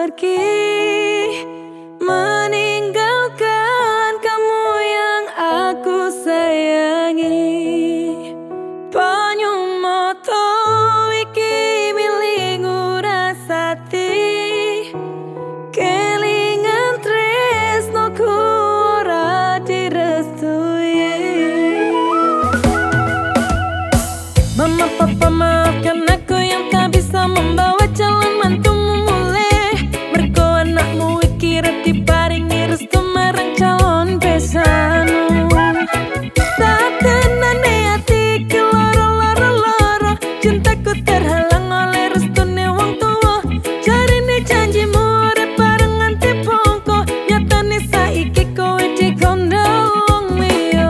pergi, meninggalkan kamu yang aku sayangi. Banyu moto iki milik ngurasati, kelingan tresnoku ora direstui. Mama papa maafkan aku yang tak bisa membawa calon mantumu mulai. Mergo anakmu iki reti paringi restu marang calon besanmu. Satenane ati ki loro-loro, cintaku terhalang oleh restune wong tuwa. Jarine janjimu urip bareng nganti pongko, nyatane saiki kowe dikondo wong liya.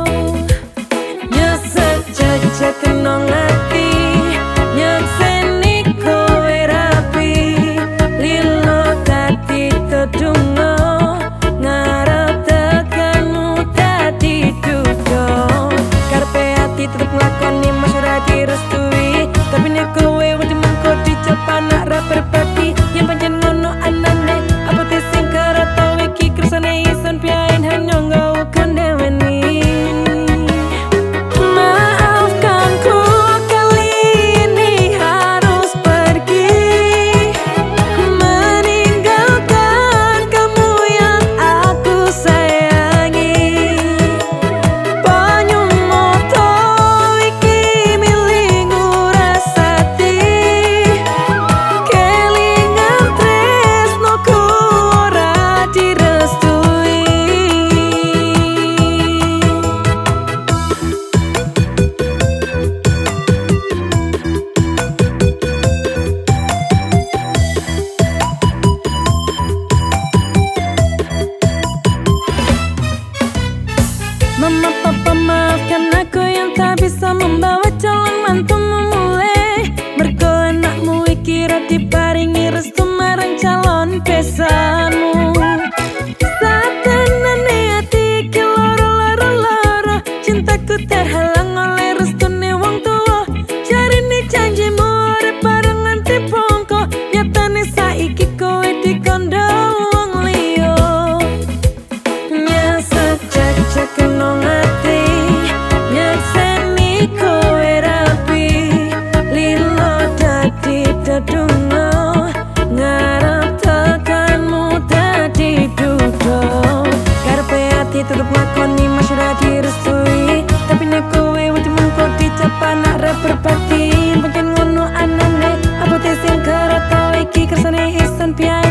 Nyesek jajak kenong ati, nyakseni kowe rapi, lilo dadi kedungo, ngarep tekanmu dadi duga. Karepe ati tetep nglakoni mas ora direstui, tapi nek kowe wedi mengko dicap anak ra berbakti. Yen pancen ngono anane, apa te sing kerata iki kersane ison piain hanya nggawa kondeweni. Maafkanku kali ini harus pergi, meninggalkan kamu yang aku sayangi. Banyu moto iki milik ngurasati, kelingan tresnoku ora direstui. Mama papa maafkan aku yang tak bisa membawa calon mantumu mulai. Mergo anakmu iki ra diparingi restu marang calon besanmu. Satenane ati ki loro-loro, cintaku terhalang oleh restune wong tuwa. Jarine janjimu urip bareng nganti pongko, nyatane saiki kowe dikondo wong liya. Nyesek jajak kenong ati, nyakseni kowe rapi, lilo dadi dedungo, ngarep tekanmu dadi duga. Karepe ati tetep nglakoni mas ora direstui, tapi nek kowe wedi mengko dicap anak ra berbakti. Pancen ngono anane, apa te sing kerata iki kersane ison piye.